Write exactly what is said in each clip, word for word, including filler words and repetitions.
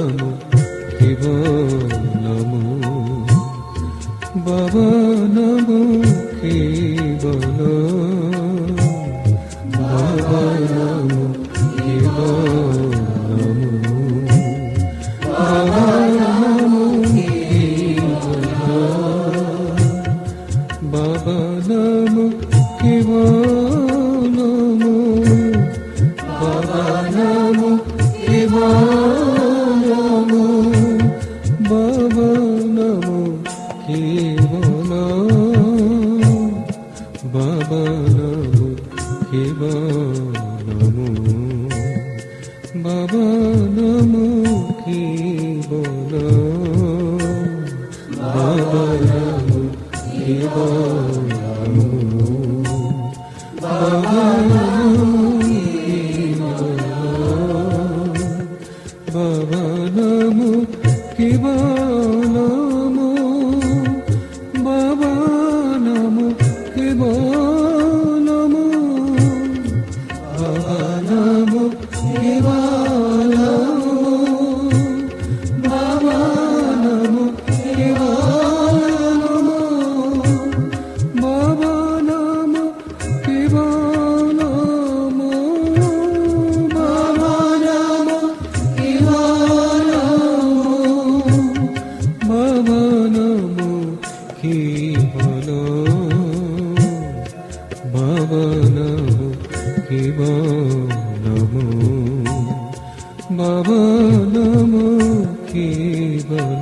নামো কি বলমু, বাবা নামো কি বল, বাবা নামো কি বলমু, বাবা নামো কি বল, বাবা নামো কি বলমু, বাবা নামো কি বলমু, বাবা নামো কি বল, বাবা নামো কি বলমু, বাবা নামো কি বল, বাবা নামো কি বলমু, বাবা নামো কি বল, বাবা নামো কি বলমু, বাবা নামো কি বলমু, বাবা নামো কি বলমু, বাবা নামো কি বলমু, বাবা নামো কি বলমু, বাবা নামো কি বলমু, বাবা নামো কি বল, বাবা নামো কি বলমু, বাবা নামো কি বল,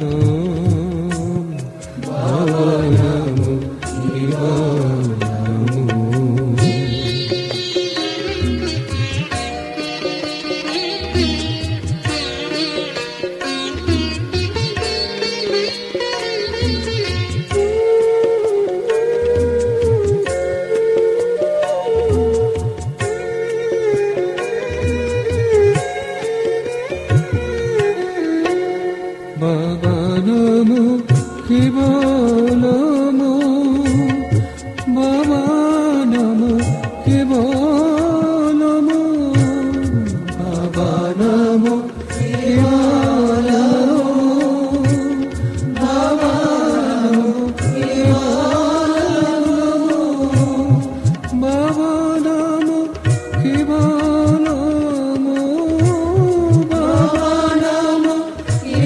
বাবা নামো কি বলমু। বাবা নামো কি বলমু, বাবা নামো কি বলমু, বাবা নামো কি বলমু, বাবা নামো কি বলমু, বাবা নামো কি বলমু, বাবা নামো কি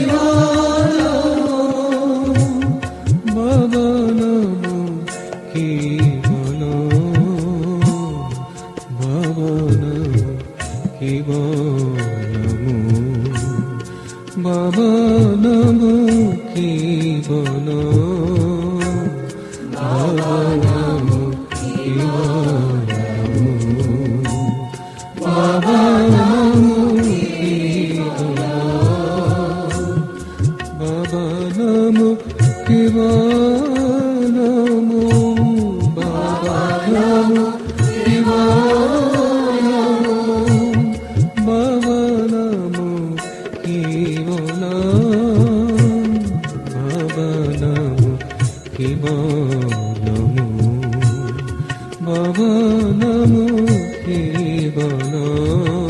বলমু, বাবা নামো কি বল, বাবা নামো কি বলমু, বাবা নামো কি বল, বাবা নামো কি বলমু, বাবা নামো কি বল, বাবা নামো কি বলমু, বাবা নামো কি বলমু, বাবা নামো কি বল, বাবা নামো কি বলমু, বাবা নামো কি বল।